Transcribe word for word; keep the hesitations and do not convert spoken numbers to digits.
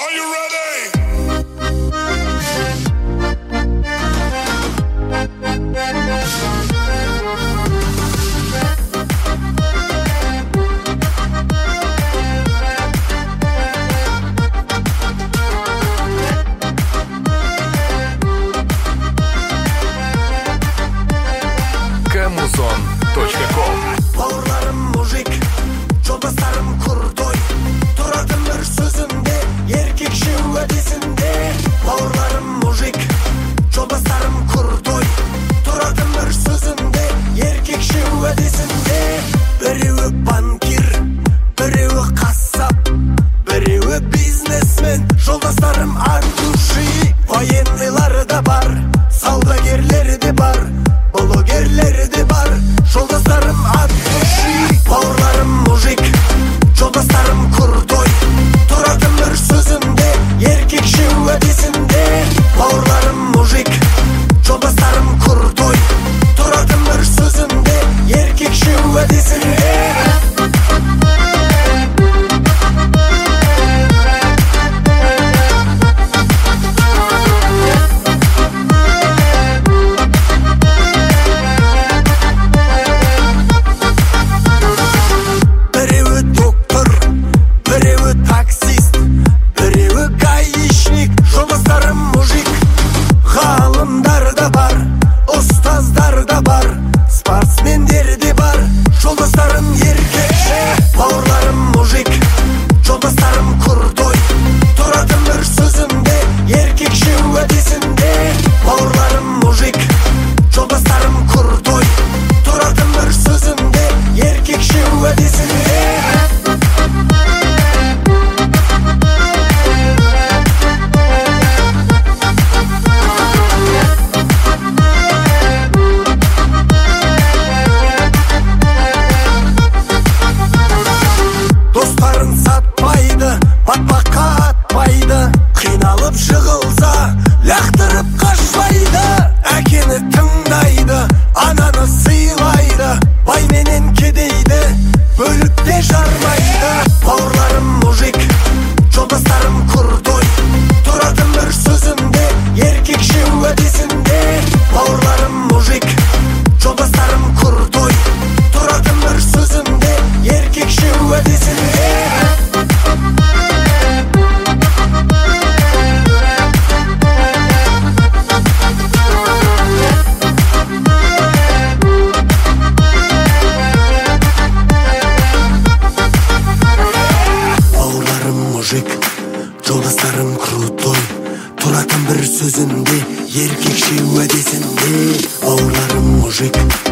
Are you ready? Камузон точка ком. Бауырларым мужик, жолдастарым курдой, тұратын бір сөзінде, еркекше уәдесінде. Бауырларым мужик, жолдастарым курдой, тұратын бір сөзінде, еркекше уәдесінде. Біреуі банкир, біреуі қассап, біреуі бизнесмен. Жолдастарым антуши, военныйлары да бар, саудагерлері де бар, блогерлері де бар. Жолдастарым антуши, бауырларым мужик, жолдастарым курдой, тұратын бір сөзінде, еркекше уәдесінде. Бауырларым мужик, жолдастарым курдой, тұратын бір сөзінде, еркекше уәдесінде. Батпаққа атпайды, қиналып жығылса, лақтырып қашпайды. Әкені тыңдайды, ананы сыйлайды, бай менен кедейді бөліп те жармайды. Бауырларым мужик, жолдастарым курдой, тұратын бір сөзінде, еркекше уәдесінде. Бауырларым мужик, жолдастарым курдой, тұратын бір сөзінде, еркекше уәдесінде. Жолдастарым крутой, тұратын бір сөзінде, еркекше уәдесінде. Бауырларым мужик,